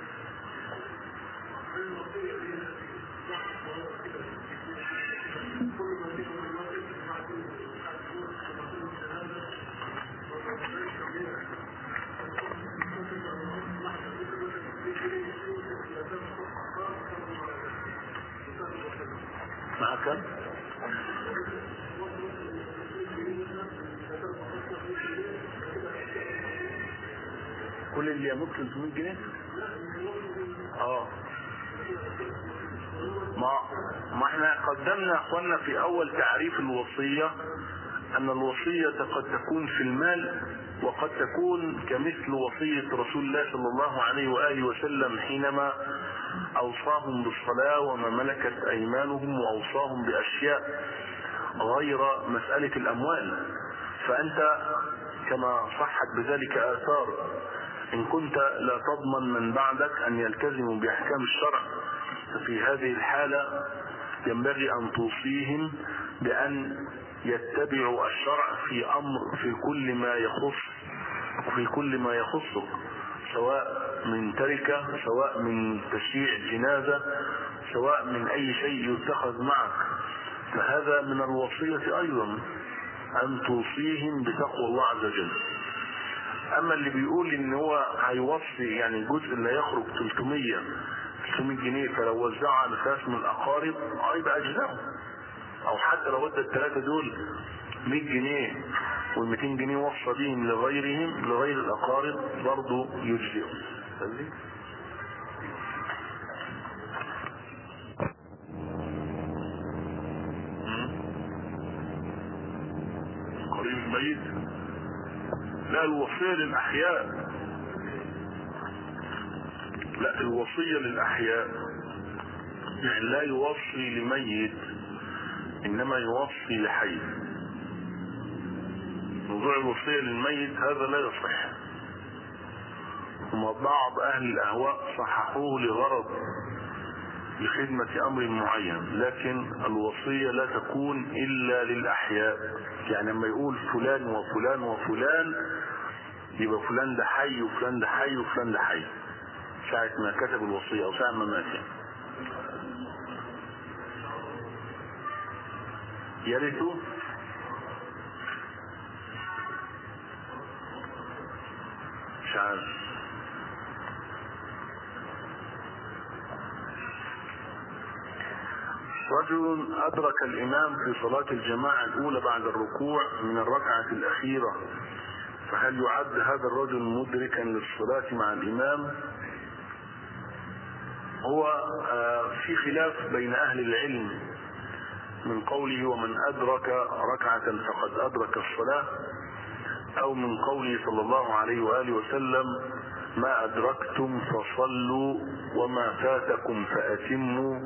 معك كل اللي يملك ثلاثمية جنيه. اه ما ما احنا قدمنا اخواننا في اول تعريف الوصية ان الوصية قد تكون في المال وقد تكون كمثل وصية رسول الله صلى الله عليه وآله وسلم حينما اوصاهم بالصلاة وما ملكت ايمانهم واوصاهم باشياء غير مسألة الاموال. فانت كما صحت بذلك آثار ان كنت لا تضمن من بعدك ان يلتزموا باحكام الشرع، ففي هذه الحالة ينبغي ان توصيهم بان يتبعوا الشرع في امر في كل ما يخص وفي كل ما يخصك، سواء من تركة، سواء من تشييع جنازة، سواء من اي شيء يتخذ معك. فهذا من الوصية ايضا ان توصيهم بتقوى الله عز وجل. اما اللي بيقول ان هو هيوصي يعني جزء لا يخرج ثلاثمية جنيه فلو وزعه على ثلاث من الاقارب هيبقى اجزاء، او حتى لو ادى الثلاثه دول مية جنيه وال200 جنيه وصى بهم لغيرهم لغير الاقارب برضه يجزئهم. قريب الميت لا الوصية للأحياء، لا الوصية للأحياء يعني لا يوصي لميت إنما يوصي لحي. موضوع الوصية للميت هذا لا يصح، وما بعض أهل الأهواء صححوه لغرض لخدمة أمر معين، لكن الوصية لا تكون إلا للأحياء. يعني لما يقول فلان وفلان وفلان يبقى فلان ده حي وفلان ده حي وفلان ده حي ساعة ما كتب الوصية أو ساعة ما مات. يرثوا مش عارف. رجل أدرك الإمام في صلاة الجماعة الأولى بعد الركوع من الركعة الأخيرة، فهل يعد هذا الرجل مدركا للصلاة مع الإمام؟ هو في خلاف بين أهل العلم من قوله ومن أدرك ركعة فقد أدرك الصلاة، أو من قوله صلى الله عليه وآله وسلم ما أدركتم فصلوا وما فاتكم فأتموا.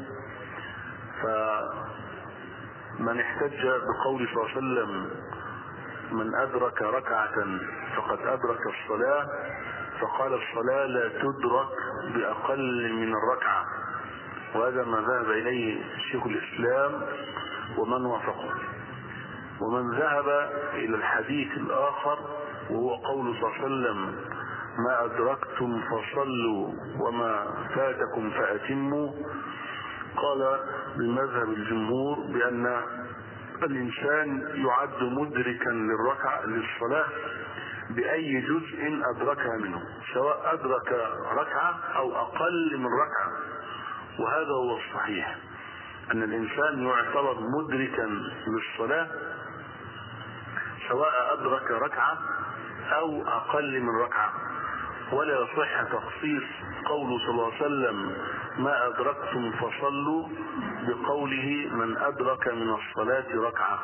فمن احتج بقول صلى الله عليه وسلم من أدرك ركعة فقد أدرك الصلاة، فقال الصلاة لا تدرك بأقل من الركعة، وهذا ما ذهب إليه شيخ الإسلام ومن وافقه. ومن ذهب إلى الحديث الآخر وهو قول صلى الله عليه وسلم ما أدركتم فصلوا وما فاتكم فأتموا، قال بمذهب الجمهور بأن الإنسان يعد مدركا للركعة للصلاة بأي جزء أدركها منه، سواء أدرك ركعة أو أقل من ركعة. وهذا هو الصحيح، أن الإنسان يعتبر مدركا للصلاة سواء أدرك ركعة أو أقل من ركعة. ولا يصح تخصيص قوله صلى الله عليه وسلم ما أدركتم فصلوا بقوله من أدرك من الصلاة ركعة،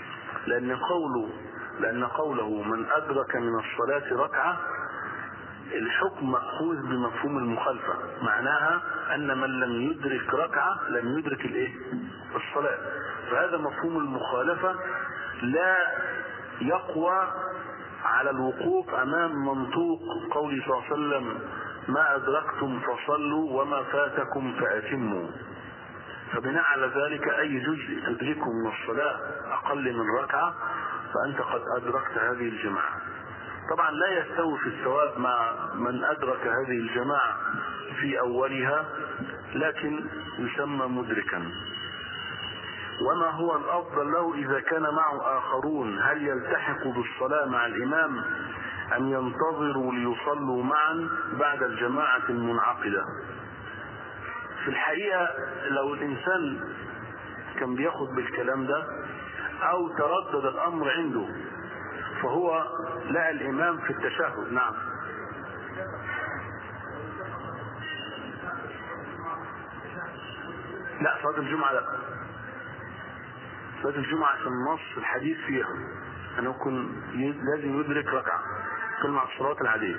لأن قوله لأن قوله من أدرك من الصلاة ركعة الحكم مأخوذ بمفهوم المخالفة، معناها أن من لم يدرك ركعة لم يدرك الإيه؟ الصلاة. فهذا مفهوم المخالفة لا يقوى على الوقوف أمام منطوق قوله صلى الله عليه وسلم ما أدركتم فصلوا وما فاتكم فأتموا. فبناء على ذلك أي جزء تدركه من الصلاة أقل من ركعة فأنت قد أدركت هذه الجماعة. طبعا لا يستوي في الثواب مع من أدرك هذه الجماعة في أولها، لكن يسمى مدركا. وما هو الأفضل له إذا كان معه آخرون؟ هل يلتحق بالصلاة مع الإمام أم ينتظروا ليصلوا معا بعد الجماعة المنعقدة؟ في الحقيقة لو الإنسان كان بياخد بالكلام ده أو تردد الأمر عنده فهو لقى الإمام في التشهد. نعم. لا، صلاة الجمعة لا. صلاة الجمعة عشان النص الحديث فيها أنه يكون لازم يدرك ركعة كل مع الصلاة العادية.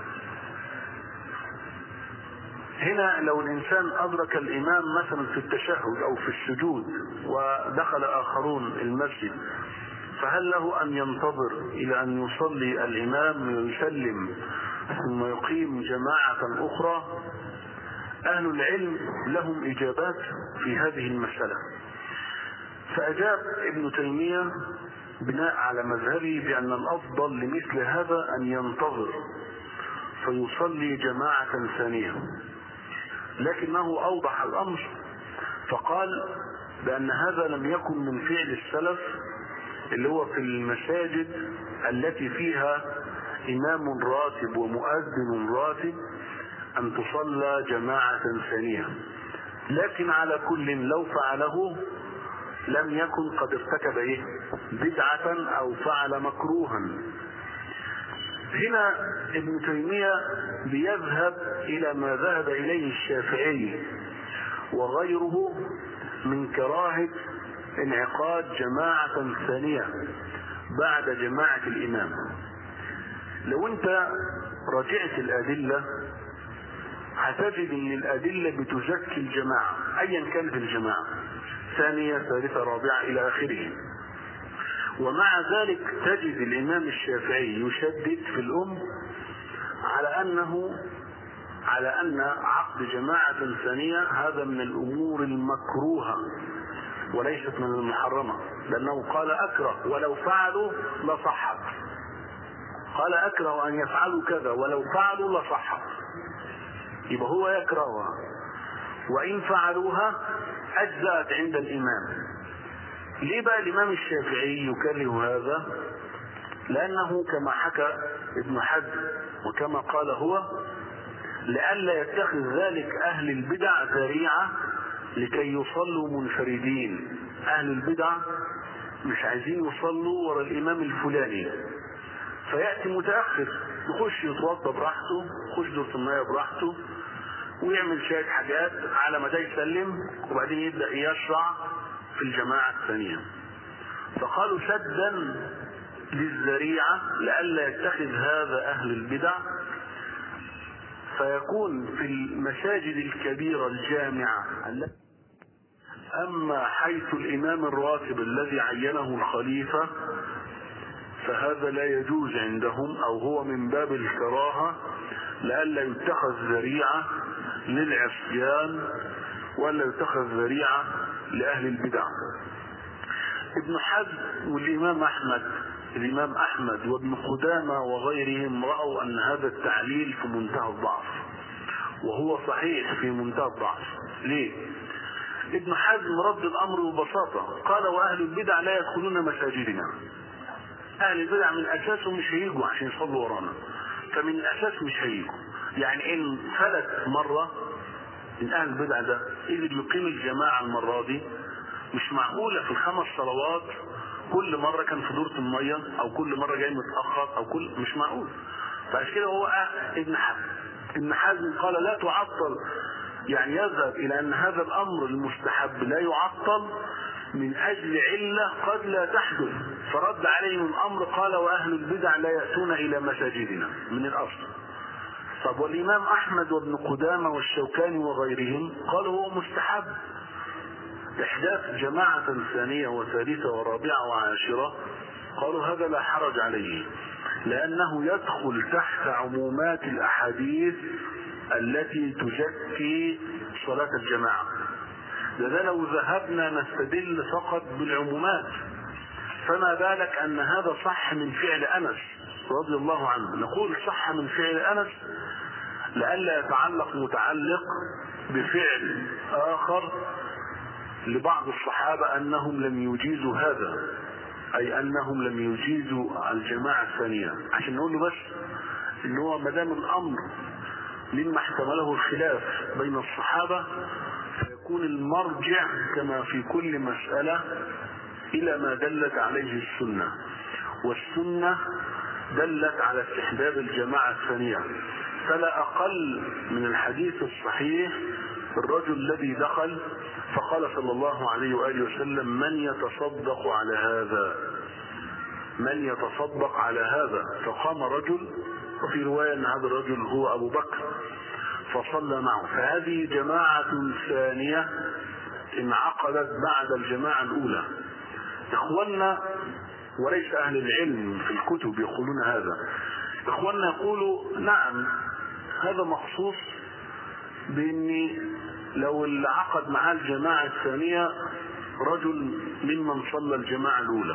هنا لو الإنسان أدرك الإمام مثلا في التشهد أو في السجود ودخل آخرون المسجد، فهل له أن ينتظر إلى أن يصلي الإمام ويسلم ثم يقيم جماعة أخرى؟ أهل العلم لهم إجابات في هذه المسألة. فأجاب ابن تيمية بناء على مذهبه بأن الأفضل لمثل هذا أن ينتظر فيصلي جماعة ثانية، لكنه أوضح الأمر فقال بأن هذا لم يكن من فعل السلف اللي هو في المساجد التي فيها إمام راتب ومؤذن راتب أن تصلى جماعة ثانية، لكن على كل لو فعله لم يكن قد ارتكب إيه؟ بدعة أو فعل مكروها. هنا ابن تيمية بيذهب إلى ما ذهب إليه الشافعي وغيره من كراهة انعقاد جماعة ثانية بعد جماعة الإمام. لو انت رجعت الأدلة هتجد ان الأدلة بتزكي الجماعة أيا كانت الجماعة، ثانية ثالثة رابعة إلى آخره. ومع ذلك تجد الإمام الشافعي يشدد في الأم على أنه على أن عقد جماعة ثانية هذا من الأمور المكروهة وليست من المحرمة، لأنه قال أكره ولو فعلوا لصحت. قال أكره أن يفعلوا كذا ولو فعلوا لصحت، يبقى هو يكرهها، وإن فعلوها أجزأت عند الإمام. ليه بقى الإمام الشافعي يكره هذا؟ لأنه كما حكى ابن حزم وكما قال هو لئلا يتخذ ذلك أهل البدع ذريعة لكي يصلوا منفردين. أهل البدع مش عايزين يصلوا ورا الإمام الفلاني، فيأتي متأخر يخش يتوضى براحته، يخش دورة المياه براحته ويعمل شوية حاجات على ما ده يسلم وبعدين يبدأ يشرع في الجماعة الثانية. فقالوا سدا للذريعة لئلا يتخذ هذا أهل البدع، فيكون في المساجد الكبيرة الجامعة. أما حيث الإمام الراتب الذي عينه الخليفة فهذا لا يجوز عندهم، أو هو من باب الكراهة لئلا يتخذ ذريعة للعصيان ولا يتخذ ذريعة لأهل البدع. ابن حزم والإمام أحمد الإمام أحمد وابن قدامة وغيرهم رأوا أن هذا التعليل في منتهى الضعف، وهو صحيح في منتهى الضعف. ليه؟ ابن حزم رد الأمر ببساطة، قال وأهل البدع لا يدخلون مساجدنا. أهل البدع من أساسهم مش هيجوا عشان يصلوا ورانا، فمن الأساس مش هيجوا. يعني إن فلت مرة من أهل البدع ده قدر يقيم الجماعة المرة دي، مش معقولة في الخمس صلوات كل مرة كان في دورة المية أو كل مرة جاي متأخر أو كل مش معقول. فعشان كده هو ابن حزم ابن حزم قال لا تعطل، يعني يذهب إلى أن هذا الأمر المستحب لا يعطل من أجل علة قد لا تحدث، فرد عليهم الأمر قال وأهل البدع لا يأتون إلى مساجدنا من الأصل. طب والإمام أحمد وابن قدامة والشوكاني وغيرهم قالوا هو مستحب إحداث جماعة ثانية وثالثة ورابعة وعاشرة، قالوا هذا لا حرج عليه لأنه يدخل تحت عمومات الأحاديث التي تزكي صلاة الجماعة. لذا لو ذهبنا نستدل فقط بالعمومات فما بالك أن هذا صح من فعل أنس رضي الله عنه. نقول صح من فعل أنس لئلا يتعلق متعلق بفعل آخر لبعض الصحابة أنهم لم يجيزوا هذا، أي أنهم لم يجيزوا الجماعة الثانية، عشان نقول له بس إن هو مدام الأمر مما احتمله الخلاف بين الصحابة فيكون المرجع كما في كل مسألة إلى ما دلت عليه السنة، والسنة دلت على استحباب الجماعة الثانية. فلا أقل من الحديث الصحيح الرجل الذي دخل فقال صلى الله عليه وآله وسلم من يتصدق على هذا، من يتصدق على هذا، فقام رجل، وفي رواية أن هذا الرجل هو أبو بكر فصلى معه. فهذه جماعة ثانية انعقدت بعد الجماعة الأولى. إخواننا وليس أهل العلم في الكتب يقولون هذا، إخواننا يقولوا نعم هذا مخصوص بأن لو اللي عقد معاه الجماعة الثانية رجل ممن صلى الجماعة الأولى،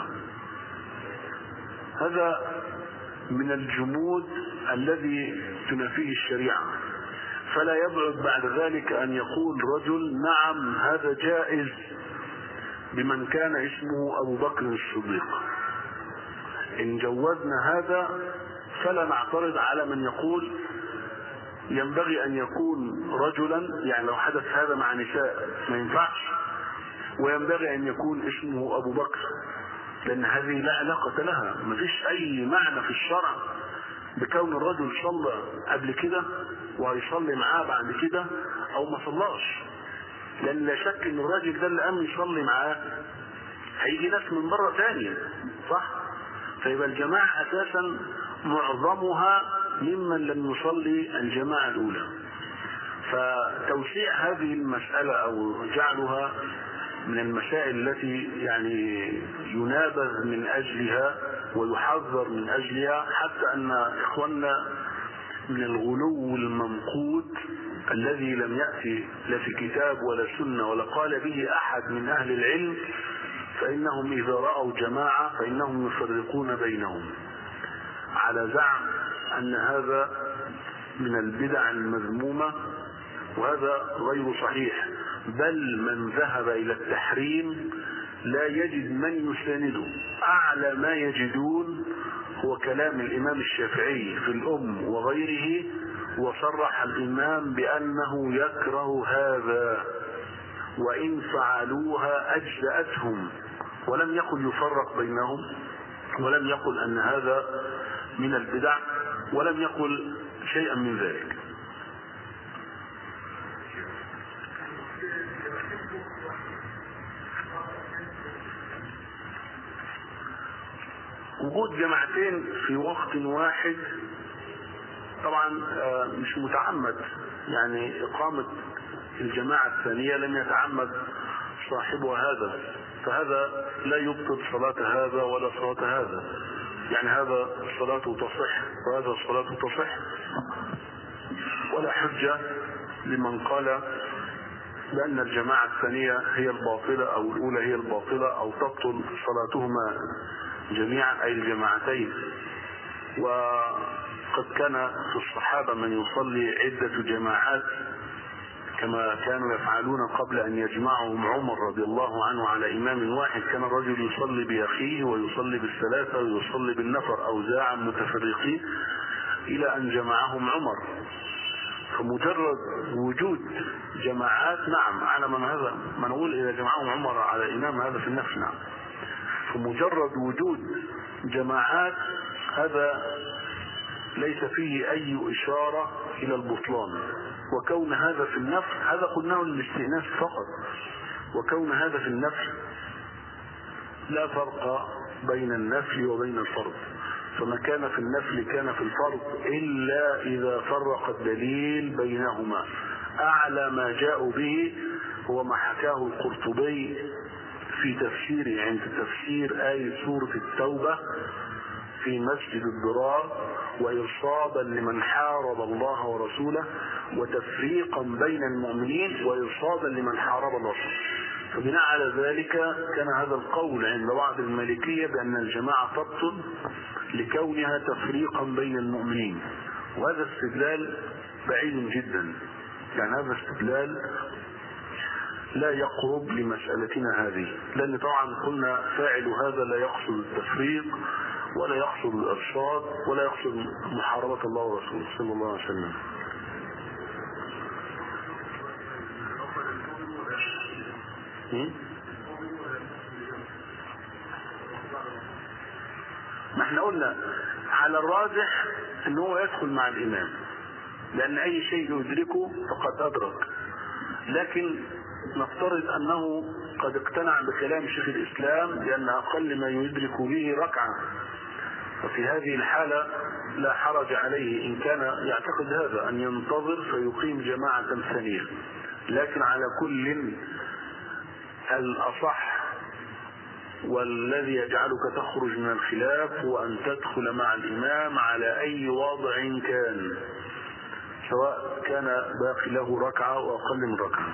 هذا من الجمود الذي تنفيه الشريعة، فلا يبعد بعد ذلك أن يقول رجل نعم هذا جائز بمن كان اسمه أبو بكر الصديق. إن جوزنا هذا فلا نعترض على من يقول ينبغي أن يكون رجلا، يعني لو حدث هذا مع نساء ما ينفعش، وينبغي أن يكون اسمه أبو بكر، لأن هذه لا علاقة لها، ما فيش أي معنى في الشرع بكون الرجل صلى قبل كده ويصلي معاه بعد كده أو ما صلاش، لأن لا شك أن الراجل ده اللي قام يصلي معاه هيجي ناس من بره ثانية، صح؟ فيبقى الجماعة أساسا معظمها ممن لم يصلي الجماعة الأولى. فتوسيع هذه المسألة أو جعلها من المسائل التي يعني ينابذ من أجلها ويحذر من أجلها، حتى أن إخواننا من الغلو الممقوت الذي لم يأتي لا في كتاب ولا سنة ولا قال به أحد من أهل العلم، فإنهم إذا رأوا جماعة فإنهم يفرقون بينهم على زعم أن هذا من البدع المذمومة، وهذا غير صحيح، بل من ذهب إلى التحريم لا يجد من يسانده. أعلى ما يجدون هو كلام الإمام الشافعي في الأم وغيره، وصرح الإمام بأنه يكره هذا وإن فعلوها أجزأتهم، ولم يقل يفرق بينهم، ولم يقل أن هذا من البدع، ولم يقل شيئا من ذلك. وجود جماعتين في وقت واحد طبعا مش متعمد، يعني إقامة الجماعة الثانية لم يتعمد صاحبها هذا، فهذا لا يبطل صلاة هذا ولا صلاة هذا، يعني هذا الصلاة تصح وهذا الصلاة تصح، ولا حجة لمن قال بأن الجماعة الثانية هي الباطلة أو الأولى هي الباطلة أو تبطل صلاتهما جميعا أي الجماعتين. وقد كان في الصحابة من يصلي عدة جماعات كما كانوا يفعلون قبل أن يجمعهم عمر رضي الله عنه على إمام واحد. كان الرجل يصلي بأخيه ويصلي بالثلاثة ويصلي بالنفر أوزاعا متفرقين إلى أن جمعهم عمر. فمجرد وجود جماعات نعم على من هذا ما نقول إذا جمعهم عمر على إمام هذا في النفس نعم، فمجرد وجود جماعات هذا ليس فيه أي إشارة إلى البطلان، وكون هذا في النفس هذا قلناه للاستئناس فقط، وكون هذا في النفس لا فرق بين النفل وبين الفرض. فما كان في النفل كان في الفرض إلا إذا فرق الدليل بينهما. أعلى ما جاءوا به هو ما حكاه القرطبي في تفسيره عند تفسير آية سورة التوبة في مسجد الضرار، وإرصادا لمن حارب الله ورسوله، وتفريقا بين المؤمنين، وإرصادا لمن حارب الله. فبناء على ذلك كان هذا القول عند بعض المالكية بأن الجماعة تبطل لكونها تفريقا بين المؤمنين، وهذا استدلال بعيد جدا. يعني هذا استدلال لا يقرب لمسألتنا هذه، لأن طبعا قلنا فاعل هذا لا يقصد التفريق ولا يقصد الإرشاد ولا يقصد محاربة الله ورسوله صلى الله عليه وسلم. ما احنا قلنا على الراجح ان هو يدخل مع الإمام، لأن أي شيء يدركه فقد أدرك، لكن نفترض أنه قد اقتنع بكلام شيخ الإسلام لأن أقل ما يدرك به ركعة، وفي هذه الحالة لا حرج عليه إن كان يعتقد هذا أن ينتظر فيقيم جماعة ثانية. لكن على كل الأصح والذي يجعلك تخرج من الخلاف هو أن تدخل مع الإمام على أي وضع كان، سواء كان باقي له ركعة وأقل من ركعة.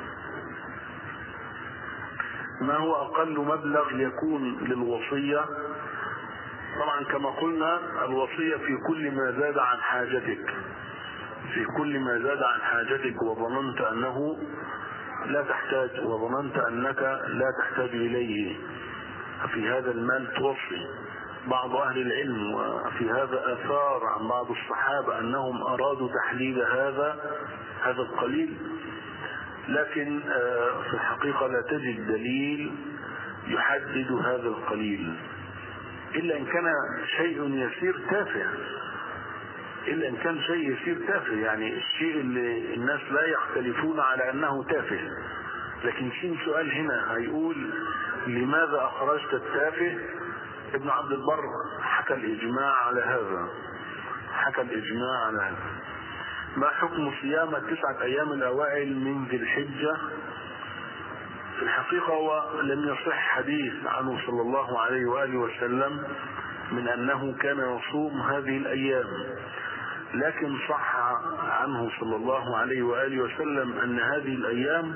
ما هو أقل مبلغ يكون للوصية؟ طبعا كما قلنا الوصية في كل ما زاد عن حاجتك، في كل ما زاد عن حاجتك وظننت أنه لا تحتاج وظننت أنك لا تحتاج إليه، في هذا المال توصي. بعض أهل العلم وفي هذا آثار عن بعض الصحابة أنهم أرادوا تحليل هذا هذا القليل، لكن في الحقيقة لا تجد دليل يحدد هذا القليل إلا إن كان شيء يسير تافه، إلا إن كان شيء يسير تافه، يعني الشيء اللي الناس لا يختلفون على أنه تافه. لكن في سؤال هنا هيقول لماذا أخرجت التافه؟ ابن عبد البر حكى الإجماع على هذا، حكى الإجماع على هذا. ما حكم صيام التسعة أيام الأوائل من ذي الحجة؟ في الحقيقة هو لم يصح حديث عنه صلى الله عليه وآله وسلم من أنه كان يصوم هذه الأيام، لكن صح عنه صلى الله عليه وآله وسلم أن هذه الأيام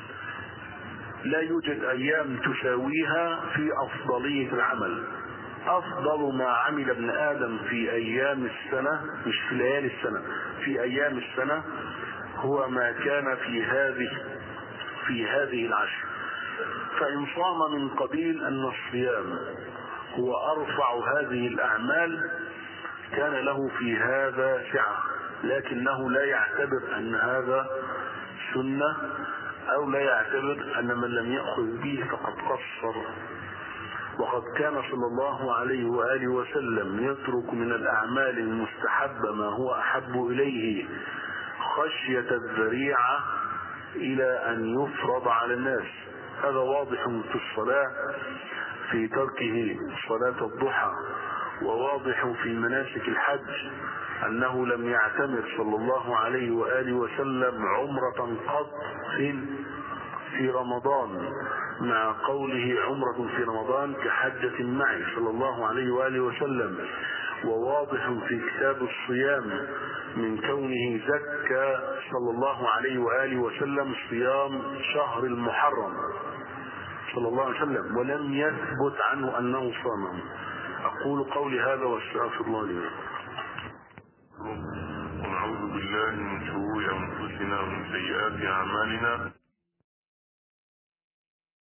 لا يوجد أيام تساويها في أفضلية العمل. أفضل ما عمل ابن آدم في أيام السنة، مش في ليالي السنة، في أيام السنة، هو ما كان في هذه في هذه العشر. فإن صام من قبيل أن الصيام هو أرفع هذه الأعمال كان له في هذا سعة، لكنه لا يعتبر أن هذا سنة، أو لا يعتبر أن من لم يأخذ به فقد قصر. وقد كان صلى الله عليه وآله وسلم يترك من الأعمال المستحبة ما هو أحب إليه خشية الذريعة إلى أن يفرض على الناس. هذا واضح في الصلاة في تركه صلاة الضحى، وواضح في مناسك الحج أنه لم يعتمر صلى الله عليه وآله وسلم عمرة قط في رمضان، مع قوله عمرة في رمضان كحجة معي صلى الله عليه وآله وسلم. وواضح في كتاب الصيام من كونه زكى صلى الله عليه وآله وسلم صيام شهر المحرم صلى الله عليه وسلم، ولم يثبت عنه أنه صامه. أقول قولي هذا واستغفر الله لي. ونعوذ بالله من شرور أنفسنا ومن سيئات أعمالنا.